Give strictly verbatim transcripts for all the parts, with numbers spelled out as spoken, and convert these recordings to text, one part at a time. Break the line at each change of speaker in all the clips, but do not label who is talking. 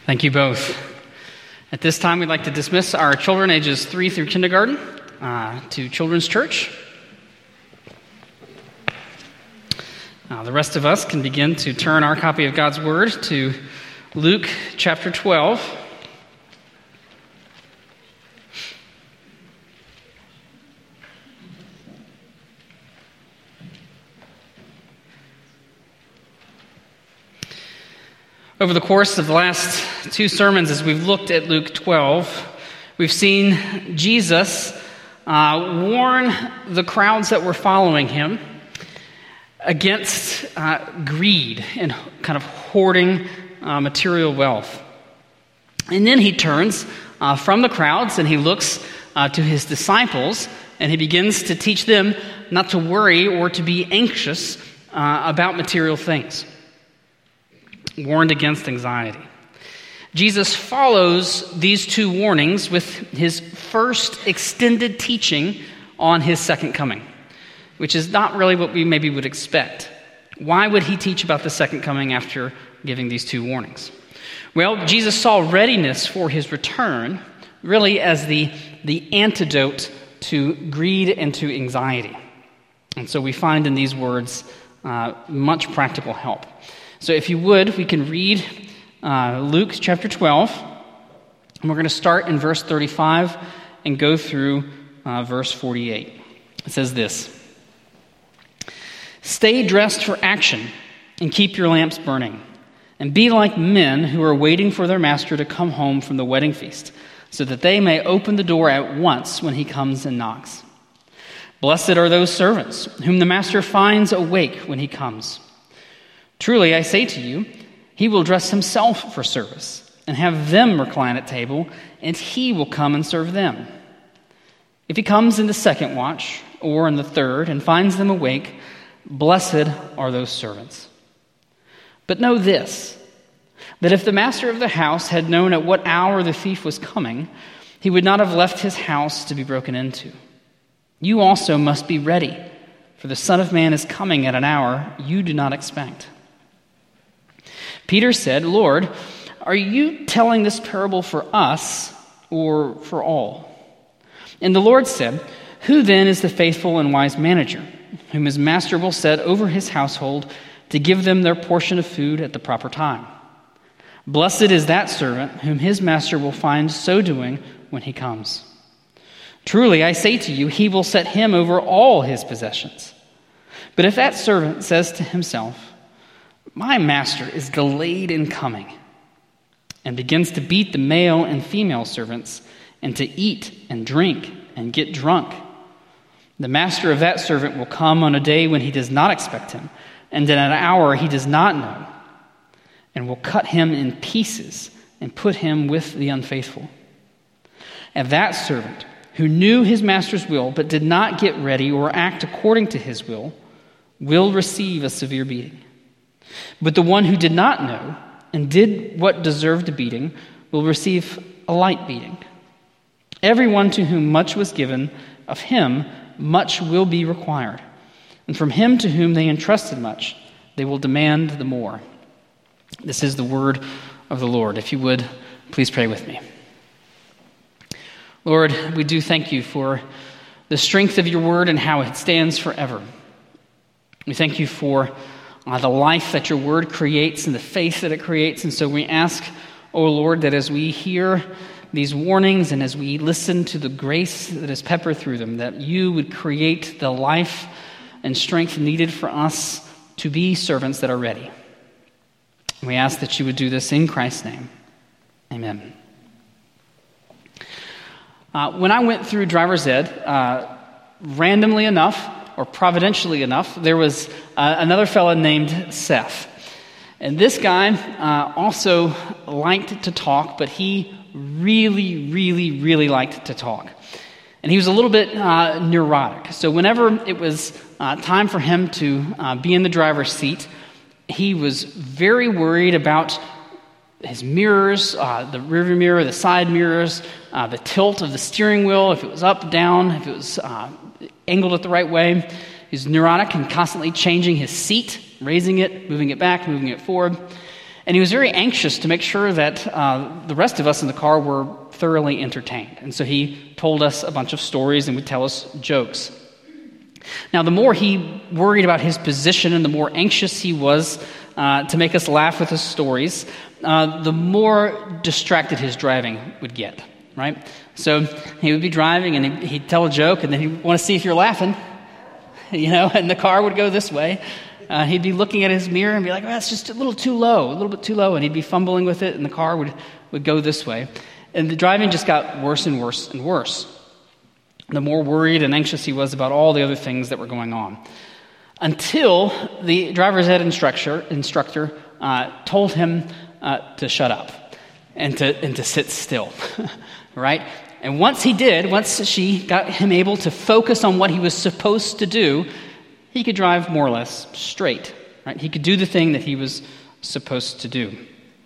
Thank you both. At this time, we'd like to dismiss our children ages three through kindergarten uh, to Children's Church. Uh, the rest of us can begin to turn our copy of God's Word to Luke chapter twelve. Over the course of the last two sermons, as we've looked at Luke twelve, we've seen Jesus uh, warn the crowds that were following him against uh, greed and kind of hoarding uh, material wealth. And then he turns uh, from the crowds and he looks uh, to his disciples and he begins to teach them not to worry or to be anxious uh, about material things. Warned against anxiety. Jesus follows these two warnings with his first extended teaching on his second coming, which is not really what we maybe would expect. Why would he teach about the second coming after giving these two warnings? Well, Jesus saw readiness for his return really as the, the antidote to greed and to anxiety. And so we find in these words uh, much practical help. So if you would, we can read uh, Luke chapter twelve, and we're going to start in verse thirty-five and go through uh, verse forty-eight. It says this: "Stay dressed for action and keep your lamps burning, and be like men who are waiting for their master to come home from the wedding feast, so that they may open the door at once when he comes and knocks. Blessed are those servants whom the master finds awake when he comes. Truly, I say to you, he will dress himself for service and have them recline at table, and he will come and serve them. If he comes in the second watch or in the third and finds them awake, blessed are those servants. But know this, that if the master of the house had known at what hour the thief was coming, he would not have left his house to be broken into. You also must be ready, for the Son of Man is coming at an hour you do not expect." Peter said, "Lord, are you telling this parable for us or for all?" And the Lord said, "Who then is the faithful and wise manager, whom his master will set over his household to give them their portion of food at the proper time? Blessed is that servant whom his master will find so doing when he comes. Truly, I say to you, he will set him over all his possessions. But if that servant says to himself, 'My master is delayed in coming,' and begins to beat the male and female servants, and to eat and drink and get drunk, the master of that servant will come on a day when he does not expect him, and at an hour he does not know, and will cut him in pieces and put him with the unfaithful. And that servant who knew his master's will but did not get ready or act according to his will will receive a severe beating. But the one who did not know and did what deserved a beating will receive a light beating. Everyone to whom much was given, of him much will be required. And from him to whom they entrusted much, they will demand the more." This is the word of the Lord. If you would, please pray with me. Lord, we do thank you for the strength of your word and how it stands forever. We thank you for Uh, the life that your word creates and the faith that it creates. And so we ask, oh Lord, that as we hear these warnings and as we listen to the grace that is peppered through them, that you would create the life and strength needed for us to be servants that are ready. We ask that you would do this in Christ's name. Amen. Uh, when I went through driver's ed, uh, randomly enough, or providentially enough, there was uh, another fellow named Seth. And this guy uh, also liked to talk, but he really, really, really liked to talk. And he was a little bit uh, neurotic. So whenever it was uh, time for him to uh, be in the driver's seat, he was very worried about his mirrors, uh, the rearview mirror, the side mirrors, uh, the tilt of the steering wheel, if it was up, down, if it was uh, angled it the right way. He's neurotic and constantly changing his seat, raising it, moving it back, moving it forward. And he was very anxious to make sure that uh, the rest of us in the car were thoroughly entertained. And so he told us a bunch of stories and would tell us jokes. Now, the more he worried about his position and the more anxious he was uh, to make us laugh with his stories, uh, the more distracted his driving would get, right? So he would be driving and he'd tell a joke and then he'd want to see if you're laughing, you know, and the car would go this way. Uh, he'd be looking at his mirror and be like, oh, that's just a little too low, a little bit too low. And he'd be fumbling with it and the car would, would go this way. And the driving just got worse and worse and worse. The more worried and anxious he was about all the other things that were going on. Until the driver's ed instructor, instructor uh, told him uh, to shut up and to, and to sit still, right? And once he did, once she got him able to focus on what he was supposed to do, he could drive more or less straight, right? He could do the thing that he was supposed to do.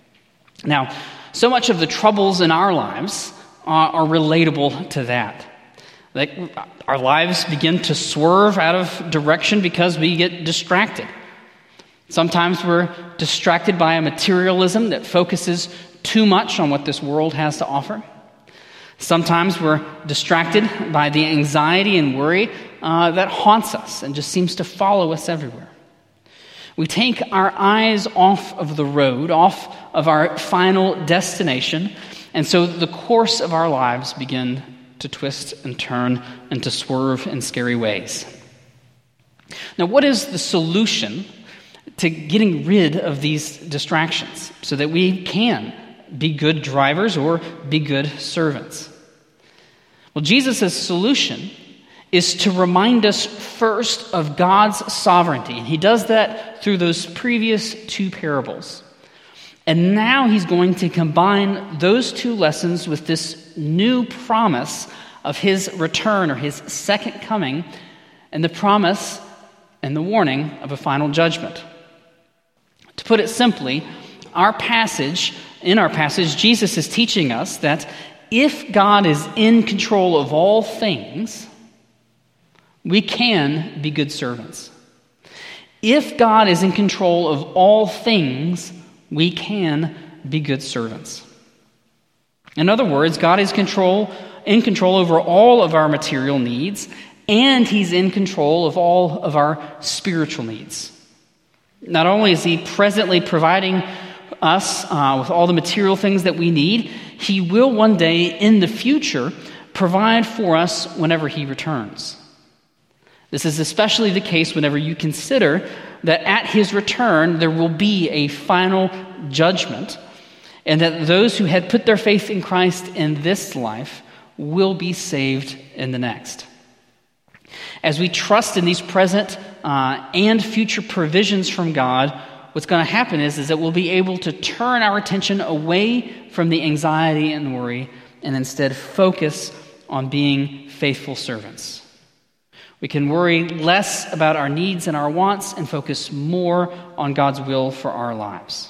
Now, so much of the troubles in our lives uh, are relatable to that. Like our lives begin to swerve out of direction because we get distracted. Sometimes we're distracted by a materialism that focuses too much on what this world has to offer. Sometimes we're distracted by the anxiety and worry uh, that haunts us and just seems to follow us everywhere. We take our eyes off of the road, off of our final destination, and so the course of our lives begin to twist and turn and to swerve in scary ways. Now, what is the solution to getting rid of these distractions so that we can be good drivers or be good servants? Well, Jesus' solution is to remind us first of God's sovereignty. And he does that through those previous two parables. And now he's going to combine those two lessons with this new promise of his return or his second coming and the promise and the warning of a final judgment. To put it simply, our passage, in our passage, Jesus is teaching us that if God is in control of all things, we can be good servants. If God is in control of all things, we can be good servants. In other words, God is control, in control over all of our material needs, and he's in control of all of our spiritual needs. Not only is he presently providing us uh, with all the material things that we need, he will one day in the future provide for us whenever he returns. This is especially the case whenever you consider that at his return there will be a final judgment, and that those who had put their faith in Christ in this life will be saved in the next. As we trust in these present uh, and future provisions from God, what's going to happen is, is that we'll be able to turn our attention away from the anxiety and worry and instead focus on being faithful servants. We can worry less about our needs and our wants and focus more on God's will for our lives.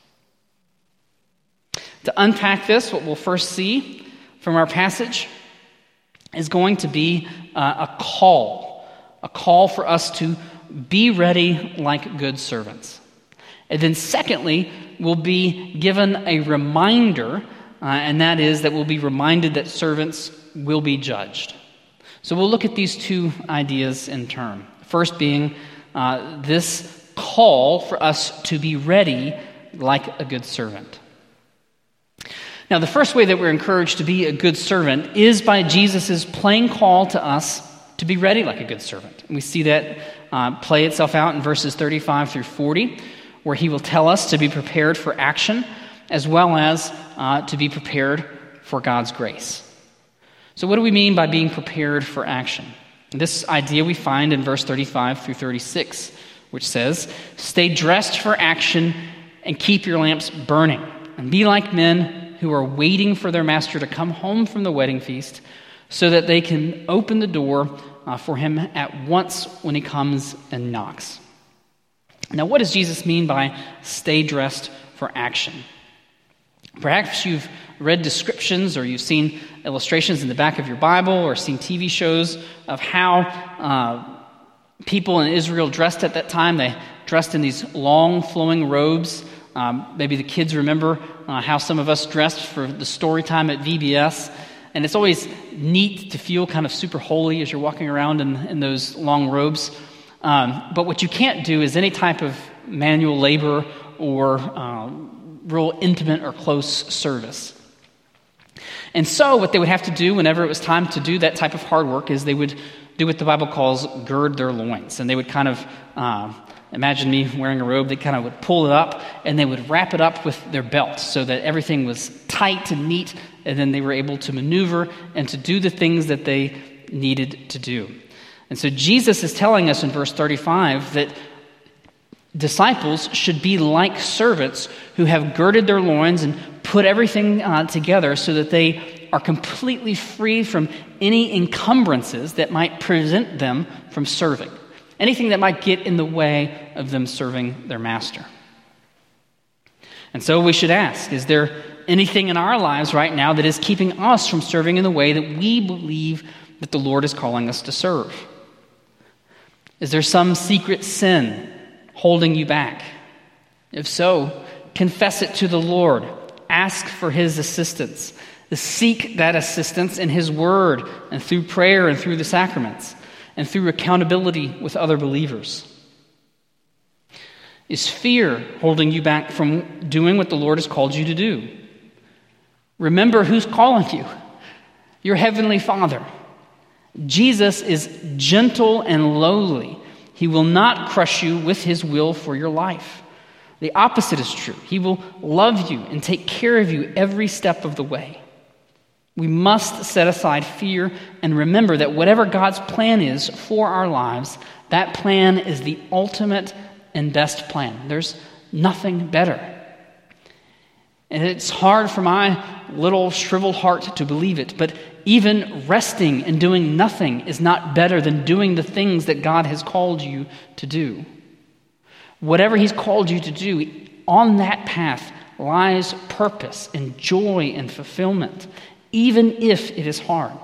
To unpack this, what we'll first see from our passage is going to be uh, a call, a call for us to be ready like good servants. And then secondly, we'll be given a reminder, uh, and that is that we'll be reminded that servants will be judged. So we'll look at these two ideas in turn. First being uh, this call for us to be ready like a good servant. Now, the first way that we're encouraged to be a good servant is by Jesus' plain call to us to be ready like a good servant. And we see that uh, play itself out in verses thirty-five through forty, where he will tell us to be prepared for action as well as uh, to be prepared for God's grace. So what do we mean by being prepared for action? This idea we find in verse thirty-five through thirty-six, which says, "Stay dressed for action and keep your lamps burning, and be like men who are waiting for their master to come home from the wedding feast, so that they can open the door uh, for him at once when he comes and knocks." Now, what does Jesus mean by stay dressed for action? Perhaps you've read descriptions or you've seen illustrations in the back of your Bible or seen T V shows of how uh, people in Israel dressed at that time. They dressed in these long flowing robes Um, maybe the kids remember uh, how some of us dressed for the story time at V B S. And it's always neat to feel kind of super holy as you're walking around in, in those long robes. Um, but what you can't do is any type of manual labor or uh, real intimate or close service. And so what they would have to do whenever it was time to do that type of hard work is they would do what the Bible calls gird their loins. And they would kind of, uh, imagine me wearing a robe, they kind of would pull it up and they would wrap it up with their belt so that everything was tight and neat, and then they were able to maneuver and to do the things that they needed to do. And so Jesus is telling us in verse thirty-five that disciples should be like servants who have girded their loins and put everything uh, together so that they are completely free from any encumbrances that might prevent them from serving. Anything that might get in the way of them serving their master. And so we should ask, is there anything in our lives right now that is keeping us from serving in the way that we believe that the Lord is calling us to serve? Is there some secret sin holding you back? If so, confess it to the Lord. Ask for His assistance. Seek that assistance in His Word and through prayer and through the sacraments and through accountability with other believers. Is fear holding you back from doing what the Lord has called you to do? Remember who's calling you. Your Heavenly Father. Jesus is gentle and lowly. He will not crush you with His will for your life. The opposite is true. He will love you and take care of you every step of the way. We must set aside fear and remember that whatever God's plan is for our lives, that plan is the ultimate and best plan. There's nothing better. And it's hard for my little shriveled heart to believe it, but even resting and doing nothing is not better than doing the things that God has called you to do. Whatever He's called you to do, on that path lies purpose and joy and fulfillment, even if it is hard.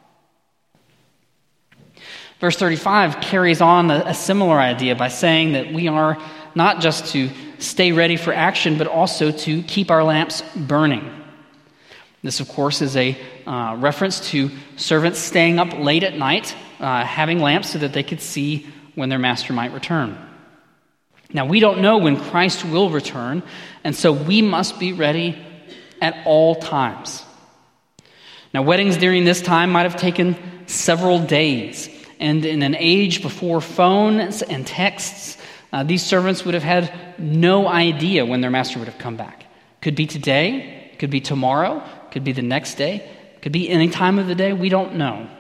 Verse thirty-five carries on a, a similar idea by saying that we are not just to stay ready for action, but also to keep our lamps burning. This, of course, is a uh, reference to servants staying up late at night, uh, having lamps so that they could see when their master might return. Now, we don't know when Christ will return, and so we must be ready at all times. Now, weddings during this time might have taken several days, and in an age before phones and texts, uh, these servants would have had no idea when their master would have come back. Could be today, could be tomorrow, could be the next day, could be any time of the day, we don't know.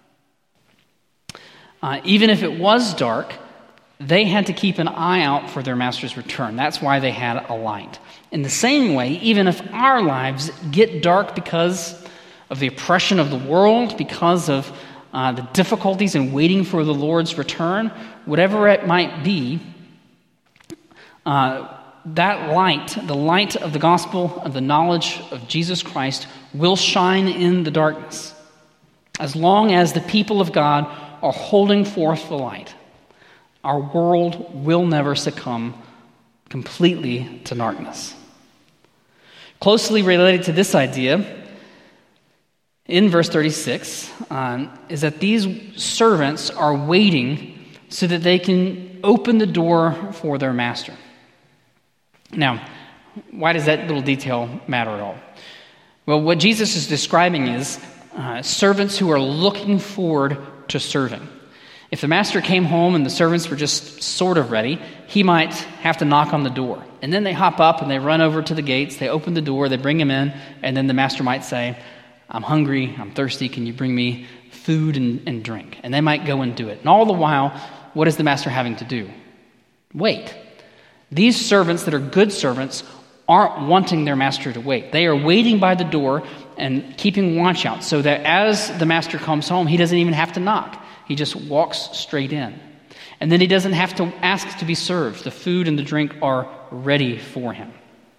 Uh, even if it was dark, they had to keep an eye out for their master's return. That's why they had a light. In the same way, even if our lives get dark because of the oppression of the world, because of uh, the difficulties in waiting for the Lord's return, whatever it might be, uh, that light, the light of the gospel, of the knowledge of Jesus Christ, will shine in the darkness. As long as the people of God are holding forth the light, our world will never succumb completely to darkness. Closely related to this idea, in verse thirty-six, um, is that these servants are waiting so that they can open the door for their master. Now, why does that little detail matter at all? Well, what Jesus is describing is uh, servants who are looking forward to serving. If the master came home and the servants were just sort of ready, he might have to knock on the door. And then they hop up and they run over to the gates, they open the door, they bring him in, and then the master might say, I'm hungry, I'm thirsty, can you bring me food and, and drink? And they might go and do it. And all the while, what is the master having to do? Wait. These servants that are good servants aren't wanting their master to wait. They are waiting by the door and keeping watch out so that as the master comes home, he doesn't even have to knock. He just walks straight in. And then he doesn't have to ask to be served. The food and the drink are ready for him.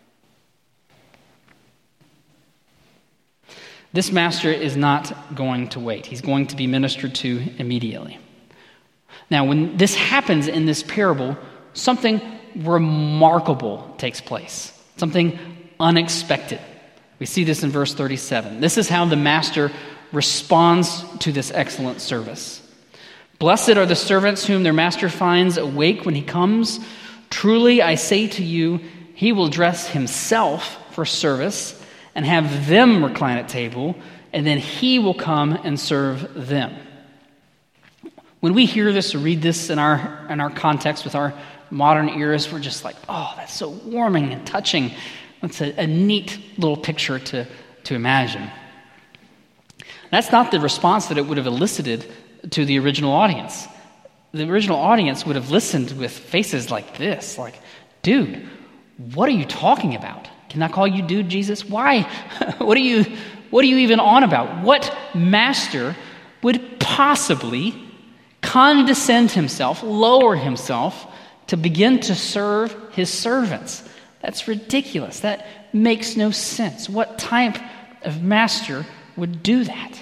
This master is not going to wait. He's going to be ministered to immediately. Now, when this happens in this parable, something remarkable takes place, something unexpected. We see this in verse thirty-seven. This is how the master responds to this excellent service. Blessed are the servants whom their master finds awake when he comes. Truly, I say to you, he will dress himself for service and have them recline at table, and then he will come and serve them. When we hear this or read this in our in our context with our modern ears, we're just like, oh, that's so warming and touching. That's a, a neat little picture to, to imagine. That's not the response that it would have elicited to the original audience. The original audience would have listened with faces like this, like, dude, what are you talking about? Can I call you dude, Jesus? Why? What are you, what are you even on about? What master would possibly condescend himself, lower himself to begin to serve his servants? That's ridiculous. That makes no sense. What type of master would do that?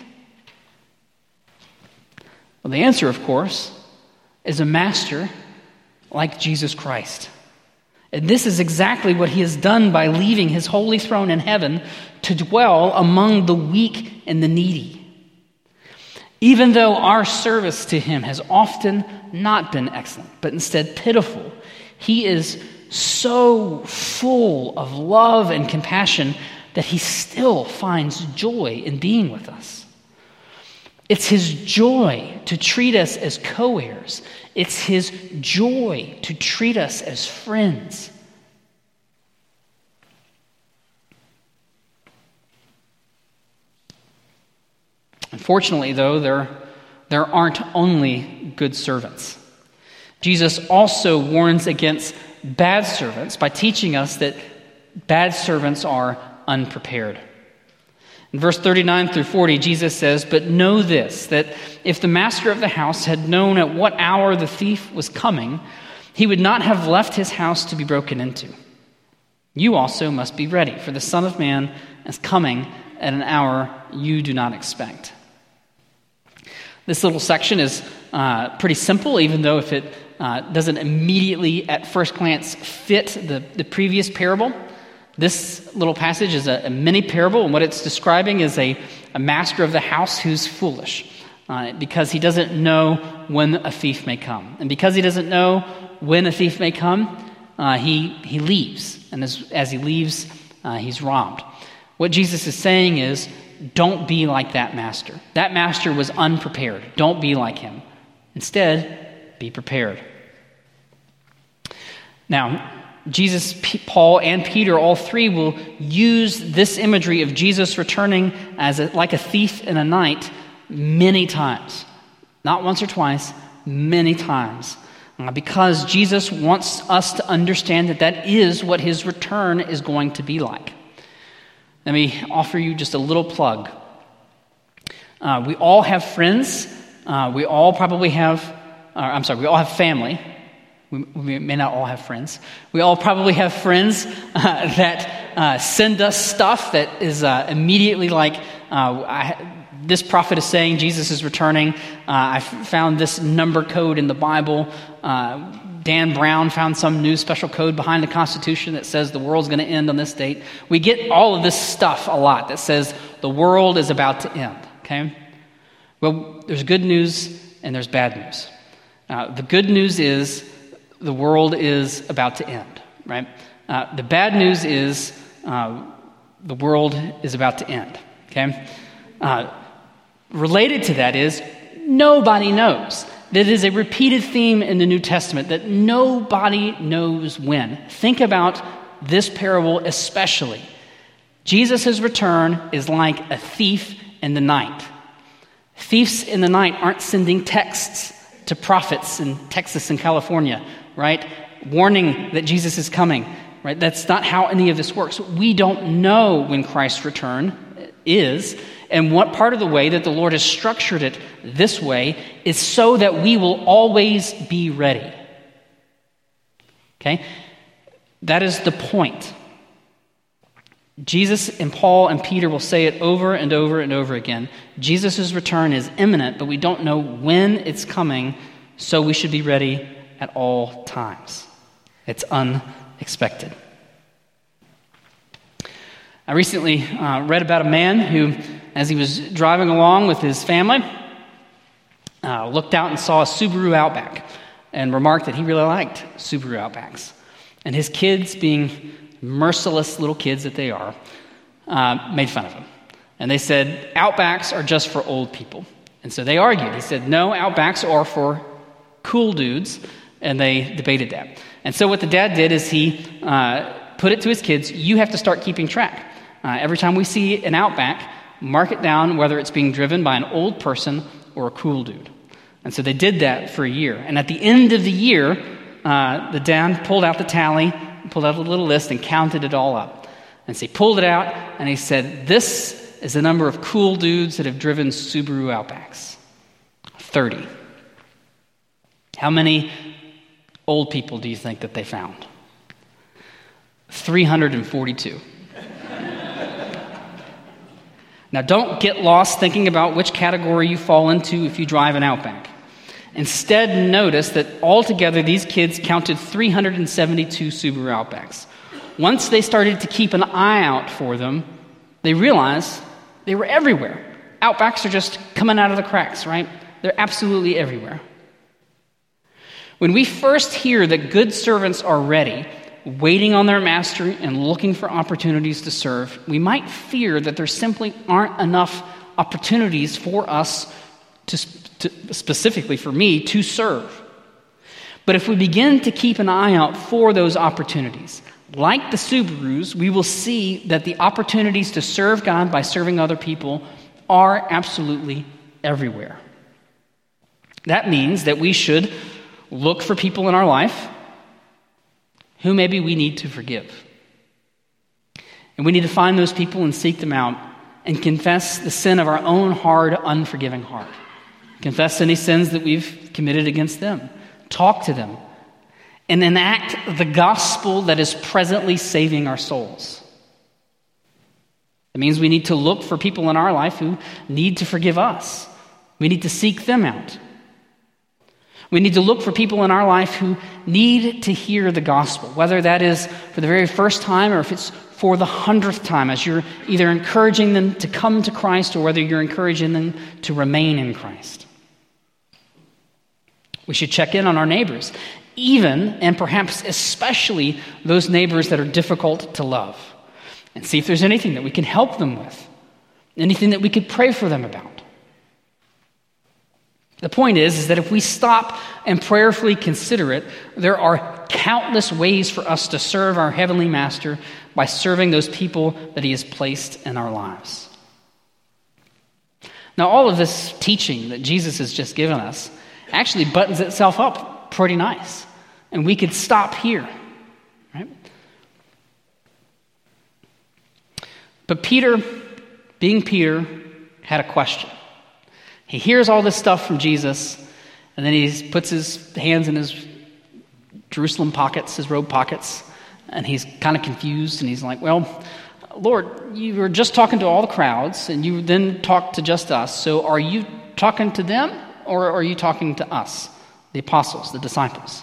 Well, the answer, of course, is a master like Jesus Christ. And this is exactly what he has done by leaving his holy throne in heaven to dwell among the weak and the needy. Even though our service to him has often not been excellent, but instead pitiful, he is so full of love and compassion that he still finds joy in being with us. It's his joy to treat us as co-heirs. It's his joy to treat us as friends. Unfortunately, though, there, there aren't only good servants. Jesus also warns against bad servants by teaching us that bad servants are unprepared. In verse thirty-nine through forty, Jesus says, "But know this, that if the master of the house had known at what hour the thief was coming, he would not have left his house to be broken into. You also must be ready, for the Son of Man is coming at an hour you do not expect." This little section is uh, pretty simple, even though if it uh, doesn't immediately at first glance fit the, the previous parable. This little passage is a, a mini parable, and what it's describing is a, a master of the house who's foolish uh, because he doesn't know when a thief may come. And because he doesn't know when a thief may come, uh, he, he leaves. And as, as he leaves, uh, he's robbed. What Jesus is saying is, don't be like that master. That master was unprepared. Don't be like him. Instead, be prepared. Now, Jesus, P- Paul, and Peter, all three will use this imagery of Jesus returning as a, like a thief in a night many times. Not once or twice, many times. Uh, because Jesus wants us to understand that that is what his return is going to be like. Let me offer you just a little plug. Uh, we all have friends. Uh, we all probably have, uh, I'm sorry, we all have family. We, we may not all have friends. We all probably have friends uh, that uh, send us stuff that is uh, immediately like, uh, I, this prophet is saying Jesus is returning. Uh, I f- found this number code in the Bible. Uh, Dan Brown found some new special code behind the Constitution that says the world's going to end on this date. We get all of this stuff a lot that says the world is about to end, okay? Well, there's good news and there's bad news. Uh, the good news is the world is about to end, right? Uh, the bad news is uh, the world is about to end, okay? Uh, related to that is nobody knows. That is a repeated theme in the New Testament, that nobody knows when. Think about this parable especially. Jesus' return is like a thief in the night. Thieves in the night aren't sending texts to prophets in Texas and California, right? Warning that Jesus is coming, right? That's not how any of this works. We don't know when Christ's return is, and what part of the way that the Lord has structured it this way is so that we will always be ready. Okay? That is the point. Jesus and Paul and Peter will say it over and over and over again. Jesus' return is imminent, but we don't know when it's coming, so we should be ready at all times. It's unexpected. I recently uh, read about a man who, as he was driving along with his family, uh, looked out and saw a Subaru Outback and remarked that he really liked Subaru Outbacks. And his kids, being merciless little kids that they are, uh, made fun of him. And they said, Outbacks are just for old people. And so they argued. He said, no, Outbacks are for cool dudes. And they debated that. And so what the dad did is he uh, put it to his kids, you have to start keeping track. Uh, every time we see an Outback, mark it down whether it's being driven by an old person or a cool dude. And so they did that for a year. And at the end of the year, uh, the dad pulled out the tally, pulled out a little list and counted it all up. And so he pulled it out and he said, this is the number of cool dudes that have driven Subaru Outbacks. thirty. How many old people do you think that they found? three hundred forty-two. Now, don't get lost thinking about which category you fall into if you drive an Outback. Instead, notice that altogether these kids counted three hundred seventy-two Subaru Outbacks. Once they started to keep an eye out for them, they realized they were everywhere. Outbacks are just coming out of the cracks, right? They're absolutely everywhere. When we first hear that good servants are ready, waiting on their master and looking for opportunities to serve, we might fear that there simply aren't enough opportunities for us, to, to specifically for me, to serve. But if we begin to keep an eye out for those opportunities, like the Subarus, we will see that the opportunities to serve God by serving other people are absolutely everywhere. That means that we should look for people in our life who maybe we need to forgive. And we need to find those people and seek them out and confess the sin of our own hard, unforgiving heart. Confess any sins that we've committed against them. Talk to them. And enact the gospel that is presently saving our souls. It means we need to look for people in our life who need to forgive us. We need to seek them out. We need to look for people in our life who need to hear the gospel, whether that is for the very first time or if it's for the hundredth time, as you're either encouraging them to come to Christ or whether you're encouraging them to remain in Christ. We should check in on our neighbors, even and perhaps especially those neighbors that are difficult to love, and see if there's anything that we can help them with, anything that we could pray for them about. The point is, is that if we stop and prayerfully consider it, there are countless ways for us to serve our Heavenly Master by serving those people that He has placed in our lives. Now, all of this teaching that Jesus has just given us actually buttons itself up pretty nice. And we could stop here, right? But Peter, being Peter, had a question. He hears all this stuff from Jesus, and then he puts his hands in his Jerusalem pockets, his robe pockets, and he's kind of confused, and he's like, well, Lord, you were just talking to all the crowds, and you then talked to just us, so are you talking to them, or are you talking to us, the apostles, the disciples?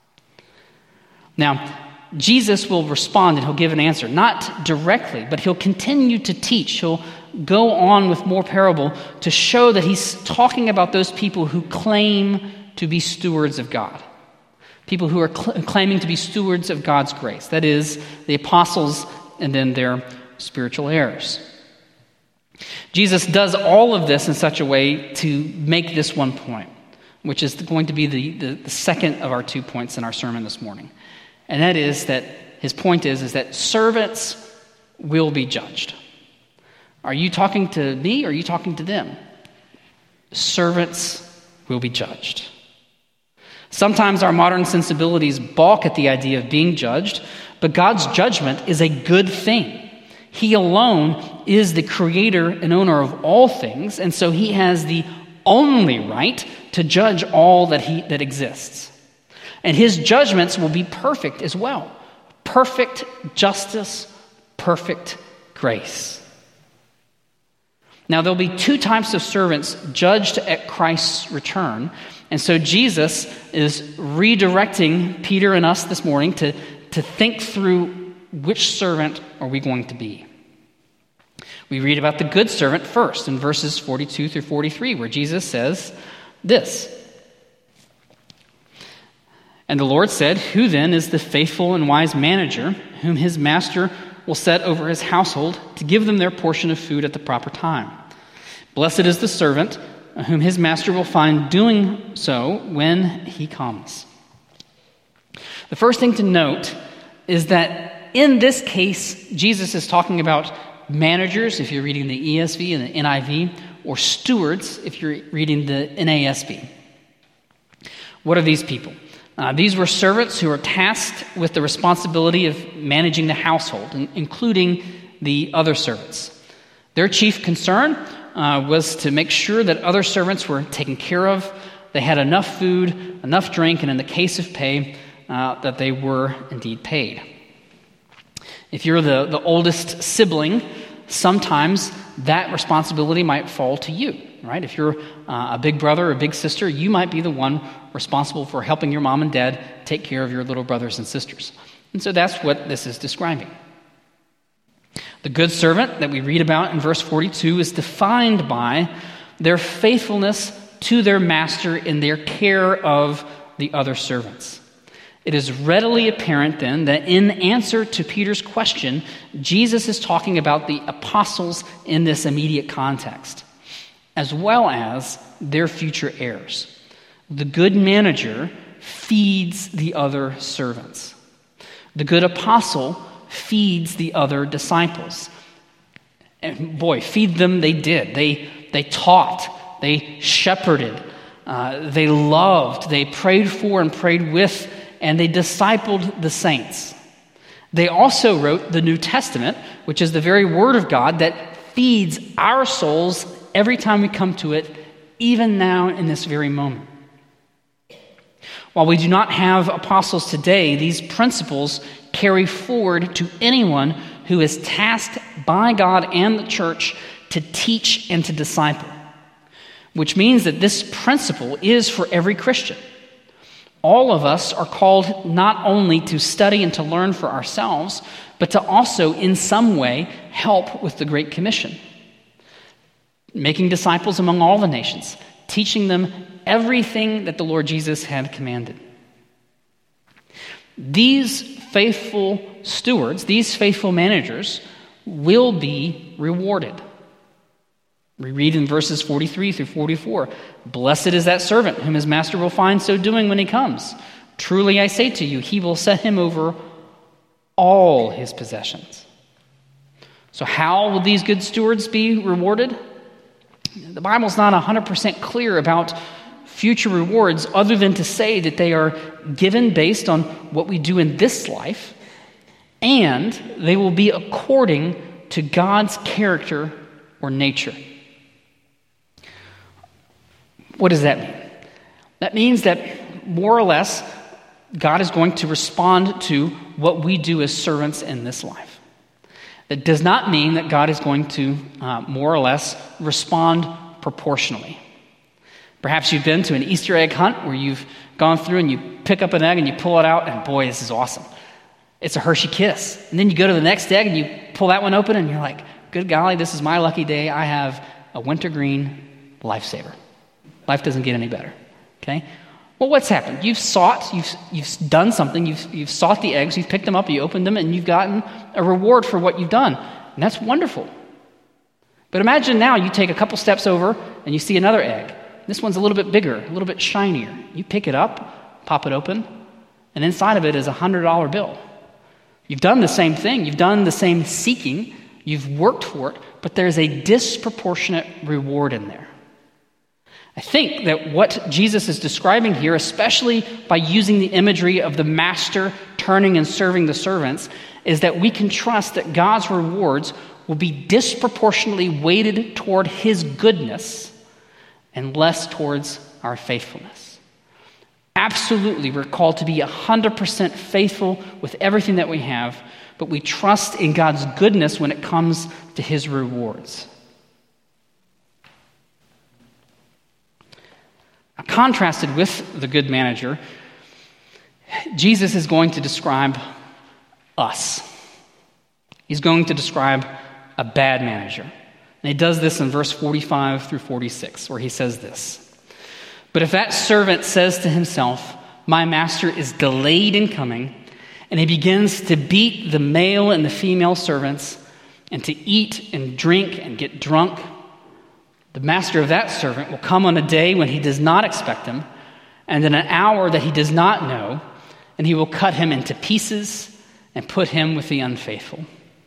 Now, Jesus will respond and he'll give an answer, not directly, but he'll continue to teach. He'll go on with more parable to show that he's talking about those people who claim to be stewards of God. People who are cl- claiming to be stewards of God's grace. That is, the apostles and then their spiritual heirs. Jesus does all of this in such a way to make this one point, which is going to be the, the, the second of our two points in our sermon this morning. And that is that his point is, is that servants will be judged. Are you talking to me or are you talking to them? Servants will be judged. Sometimes our modern sensibilities balk at the idea of being judged, but God's judgment is a good thing. He alone is the creator and owner of all things, and so he has the only right to judge all that he that exists. And his judgments will be perfect as well. Perfect justice, perfect grace. Now, there'll be two types of servants judged at Christ's return. And so Jesus is redirecting Peter and us this morning to, to think through which servant are we going to be. We read about the good servant first in verses forty-two through forty-three, where Jesus says this. And the Lord said, "Who then is the faithful and wise manager whom his master will set over his household to give them their portion of food at the proper time? Blessed is the servant whom his master will find doing so when he comes." The first thing to note is that in this case, Jesus is talking about managers, if you're reading the E S V and the N I V, or stewards, if you're reading the N A S B. What are these people? Uh, these were servants who were tasked with the responsibility of managing the household, including the other servants. Their chief concern uh, was to make sure that other servants were taken care of, they had enough food, enough drink, and in the case of pay, uh, that they were indeed paid. If you're the, the oldest sibling, sometimes that responsibility might fall to you, right? If you're uh, a big brother or a big sister, you might be the one responsible for helping your mom and dad take care of your little brothers and sisters. And so that's what this is describing. The good servant that we read about in verse forty-two is defined by their faithfulness to their master in their care of the other servants. It is readily apparent then that in answer to Peter's question, Jesus is talking about the apostles in this immediate context, as well as their future heirs. The good manager feeds the other servants. The good apostle feeds the other disciples. And boy, feed them they did. They, they taught, they shepherded, uh, they loved, they prayed for and prayed with, and they discipled the saints. They also wrote the New Testament, which is the very Word of God that feeds our souls every time we come to it, even now in this very moment. While we do not have apostles today, these principles carry forward to anyone who is tasked by God and the church to teach and to disciple, which means that this principle is for every Christian. All of us are called not only to study and to learn for ourselves, but to also in some way help with the Great Commission. Making disciples among all the nations, teaching them everything that the Lord Jesus had commanded. These faithful stewards, these faithful managers, will be rewarded. We read in verses forty-three through forty-four, "Blessed is that servant whom his master will find so doing when he comes. Truly I say to you, he will set him over all his possessions." So how will these good stewards be rewarded? The Bible's not one hundred percent clear about future rewards other than to say that they are given based on what we do in this life, and they will be according to God's character or nature. What does that mean? That means that more or less, God is going to respond to what we do as servants in this life. That does not mean that God is going to uh, more or less respond proportionally. Perhaps you've been to an Easter egg hunt where you've gone through and you pick up an egg and you pull it out, and boy, this is awesome. It's a Hershey Kiss. And then you go to the next egg and you pull that one open and you're like, good golly, this is my lucky day. I have a wintergreen lifesaver. Life doesn't get any better, okay? Well, what's happened? You've sought, you've you've done something, you've you've sought the eggs, you've picked them up, you opened them, and you've gotten a reward for what you've done. And that's wonderful. But imagine now you take a couple steps over and you see another egg. This one's a little bit bigger, a little bit shinier. You pick it up, pop it open, and inside of it is a one hundred dollar bill. You've done the same thing. You've done the same seeking. You've worked for it, but there's a disproportionate reward in there. I think that what Jesus is describing here, especially by using the imagery of the master turning and serving the servants, is that we can trust that God's rewards will be disproportionately weighted toward his goodness and less towards our faithfulness. Absolutely, we're called to be one hundred percent faithful with everything that we have, but we trust in God's goodness when it comes to his rewards. Contrasted with the good manager, Jesus is going to describe us. He's going to describe a bad manager. And he does this in verse forty-five through forty-six, where he says this: "But if that servant says to himself, 'My master is delayed in coming,' and he begins to beat the male and the female servants, and to eat and drink and get drunk, the master of that servant will come on a day when he does not expect him, and in an hour that he does not know, and he will cut him into pieces and put him with the unfaithful."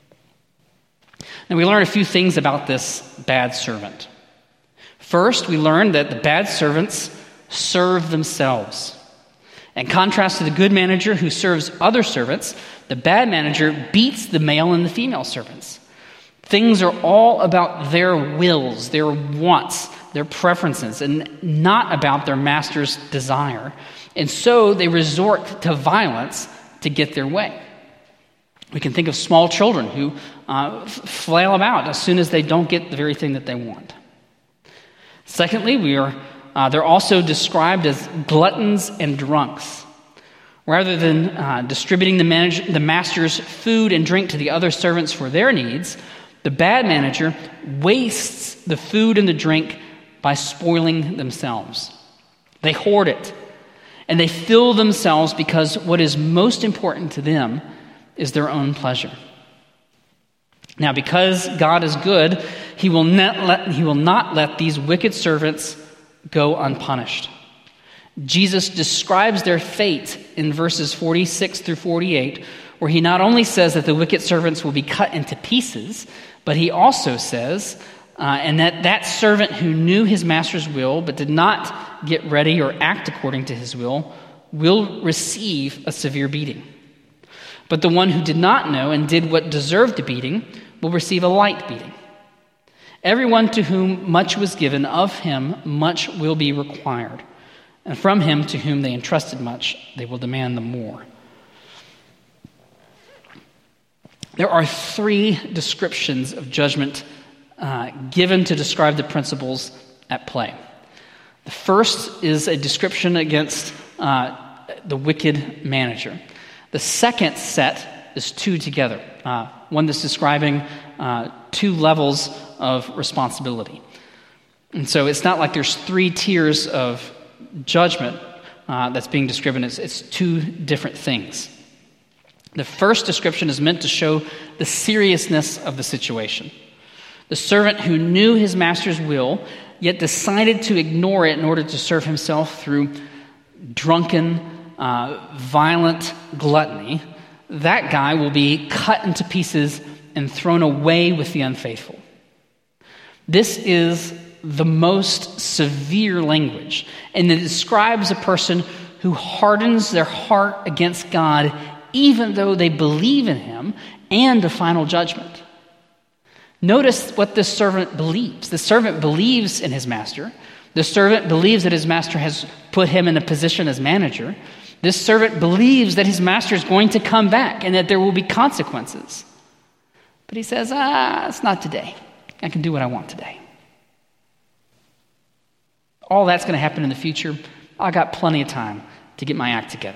Now we learn a few things about this bad servant. First, we learn that the bad servants serve themselves. In contrast to the good manager who serves other servants, the bad manager beats the male and the female servants. Things are all about their wills, their wants, their preferences, and not about their master's desire. And so they resort to violence to get their way. We can think of small children who uh, flail about as soon as they don't get the very thing that they want. Secondly, we are uh, they're also described as gluttons and drunks. Rather than uh, distributing the, manage- the master's food and drink to the other servants for their needs, the bad manager wastes the food and the drink by spoiling themselves. They hoard it, and they fill themselves because what is most important to them is their own pleasure. Now, because God is good, he will not let, he will not let these wicked servants go unpunished. Jesus describes their fate in verses forty-six through forty-eight, where he not only says that the wicked servants will be cut into pieces, but he also says, uh, and that that servant who knew his master's will but did not get ready or act according to his will, will receive a severe beating. But the one who did not know and did what deserved a beating will receive a light beating. Everyone to whom much was given, of him much will be required. And from him to whom they entrusted much, they will demand the more. There are three descriptions of judgment uh, given to describe the principles at play. The first is a description against uh, the wicked manager. The second set is two together. Uh, one that's describing uh, two levels of responsibility. And so it's not like there's three tiers of judgment uh, that's being described. It's, it's two different things. The first description is meant to show the seriousness of the situation. The servant who knew his master's will, yet decided to ignore it in order to serve himself through drunken, uh, violent gluttony, that guy will be cut into pieces and thrown away with the unfaithful. This is the most severe language, and it describes a person who hardens their heart against God even though they believe in him and a final judgment. Notice what this servant believes. The servant believes in his master. The servant believes that his master has put him in a position as manager. This servant believes that his master is going to come back and that there will be consequences. But he says, ah, it's not today. I can do what I want today. All that's going to happen in the future. I got plenty of time to get my act together.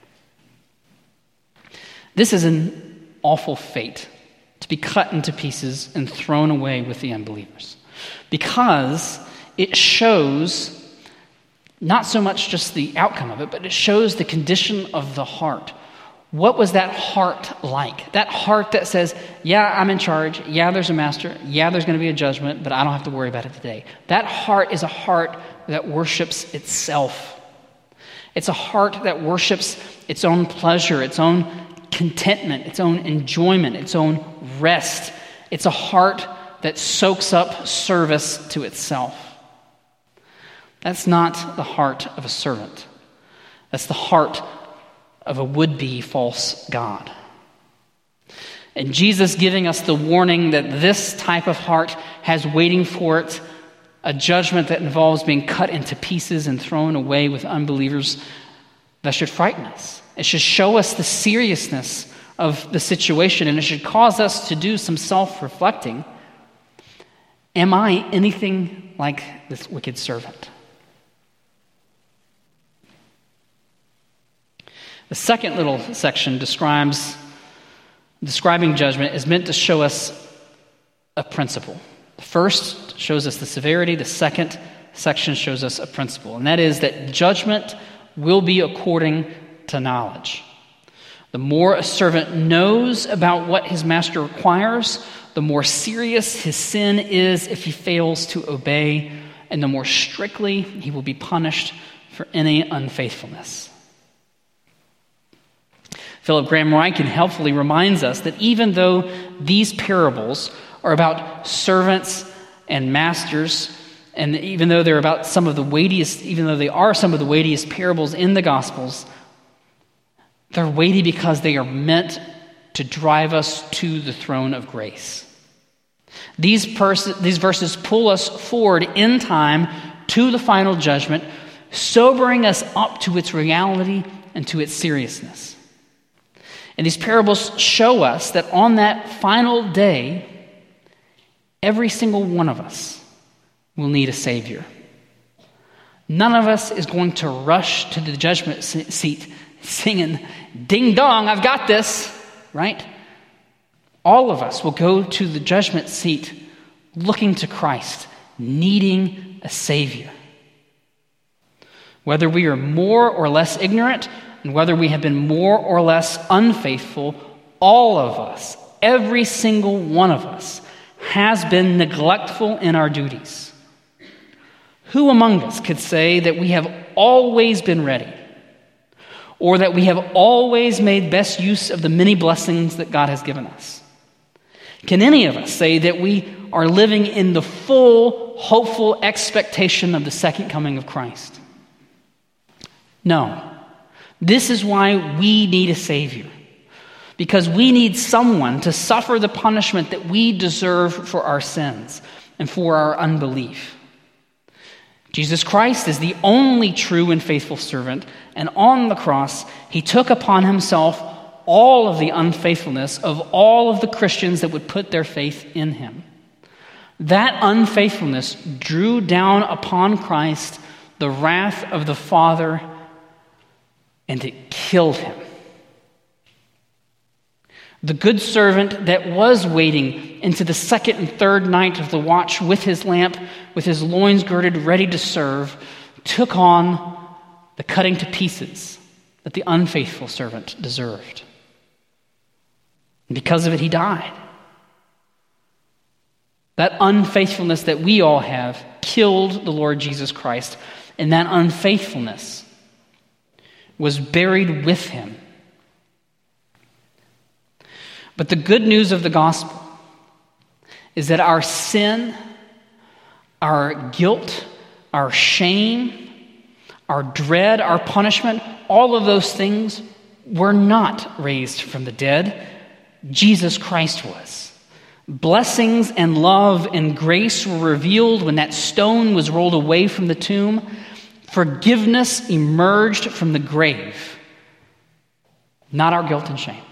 This is an awful fate, to be cut into pieces and thrown away with the unbelievers, because it shows not so much just the outcome of it, but it shows the condition of the heart. What was that heart like? That heart that says, yeah, I'm in charge. Yeah, there's a master. Yeah, there's going to be a judgment, but I don't have to worry about it today. That heart is a heart that worships itself. It's a heart that worships its own pleasure, its own contentment, its own enjoyment, its own rest. It's a heart that soaks up service to itself. That's not the heart of a servant. That's the heart of a would-be false god. And Jesus giving us the warning that this type of heart has waiting for it a judgment that involves being cut into pieces and thrown away with unbelievers, that should frighten us. It should show us the seriousness of the situation, and it should cause us to do some self-reflecting. Am I anything like this wicked servant? The second little section describes describing judgment is meant to show us a principle. The first shows us the severity. The second section shows us a principle, and that is that judgment will be according to knowledge. The more a servant knows about what his master requires, the more serious his sin is if he fails to obey, and the more strictly he will be punished for any unfaithfulness. Philip Graham Ryken helpfully reminds us that even though these parables are about servants and masters, and even though they're about some of the weightiest, even though they are some of the weightiest parables in the Gospels, they're weighty because they are meant to drive us to the throne of grace. These, pers- these verses pull us forward in time to the final judgment, sobering us up to its reality and to its seriousness. And these parables show us that on that final day, every single one of us will need a Savior. None of us is going to rush to the judgment seat singing, "Ding dong, I've got this," right? All of us will go to the judgment seat looking to Christ, needing a Savior. Whether we are more or less ignorant, and whether we have been more or less unfaithful, all of us, every single one of us, has been neglectful in our duties. Who among us could say that we have always been ready, or that we have always made best use of the many blessings that God has given us? Can any of us say that we are living in the full, hopeful expectation of the second coming of Christ? No. This is why we need a Savior. Because we need someone to suffer the punishment that we deserve for our sins and for our unbelief. Jesus Christ is the only true and faithful servant, and on the cross, he took upon himself all of the unfaithfulness of all of the Christians that would put their faith in him. That unfaithfulness drew down upon Christ the wrath of the Father, and it killed him. The good servant that was waiting into the second and third night of the watch with his lamp, with his loins girded, ready to serve, took on the cutting to pieces that the unfaithful servant deserved. And because of it, he died. That unfaithfulness that we all have killed the Lord Jesus Christ, and that unfaithfulness was buried with him. But the good news of the gospel is that our sin, our guilt, our shame, our dread, our punishment, all of those things were not raised from the dead. Jesus Christ was. Blessings and love and grace were revealed when that stone was rolled away from the tomb. Forgiveness emerged from the grave, not our guilt and shame.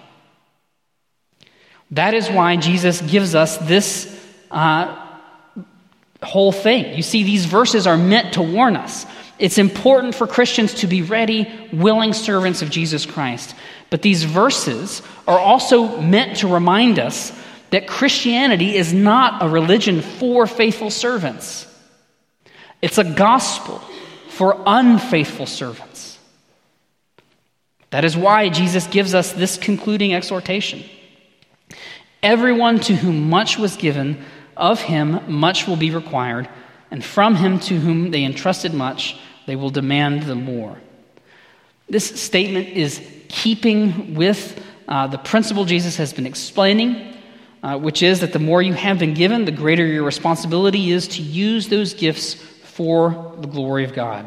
That is why Jesus gives us this uh, whole thing. You see, these verses are meant to warn us. It's important for Christians to be ready, willing servants of Jesus Christ. But these verses are also meant to remind us that Christianity is not a religion for faithful servants. It's a gospel for unfaithful servants. That is why Jesus gives us this concluding exhortation. Everyone to whom much was given, of him much will be required, and from him to whom they entrusted much, they will demand the more. This statement is keeping with uh, the principle Jesus has been explaining, uh, which is that the more you have been given, the greater your responsibility is to use those gifts for the glory of God.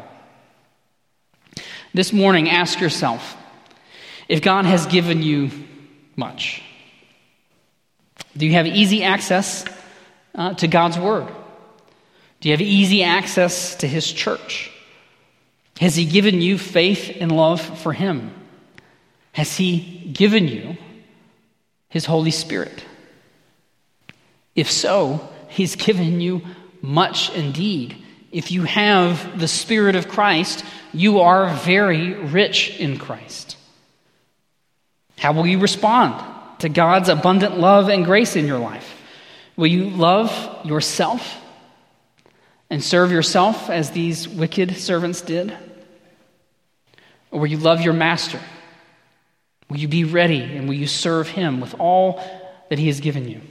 This morning, ask yourself, if God has given you much, do you have easy access uh, to God's Word? Do you have easy access to His church? Has He given you faith and love for Him? Has He given you His Holy Spirit? If so, He's given you much indeed. If you have the Spirit of Christ, you are very rich in Christ. How will you respond to God's abundant love and grace in your life? Will you love yourself and serve yourself as these wicked servants did? Or will you love your master? Will you be ready and will you serve him with all that he has given you?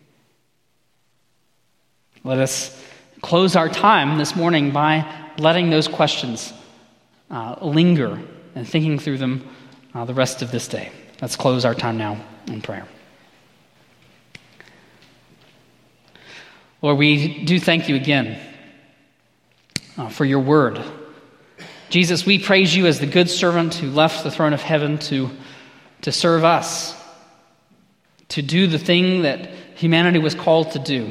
Let us close our time this morning by letting those questions uh, linger and thinking through them uh, the rest of this day. Let's close our time now in prayer. Lord, we do thank you again uh, for your word. Jesus, we praise you as the good servant who left the throne of heaven to, to serve us, to do the thing that humanity was called to do.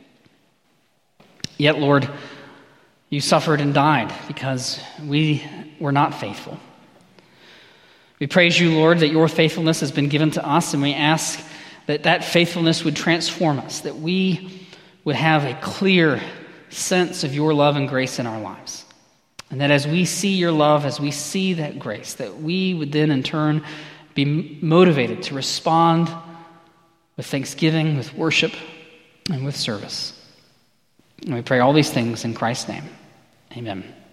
Yet, Lord, you suffered and died because we were not faithful. We praise you, Lord, that your faithfulness has been given to us, and we ask that that faithfulness would transform us, that we would have a clear sense of your love and grace in our lives. And that as we see your love, as we see that grace, that we would then in turn be motivated to respond with thanksgiving, with worship, and with service. And we pray all these things in Christ's name. Amen.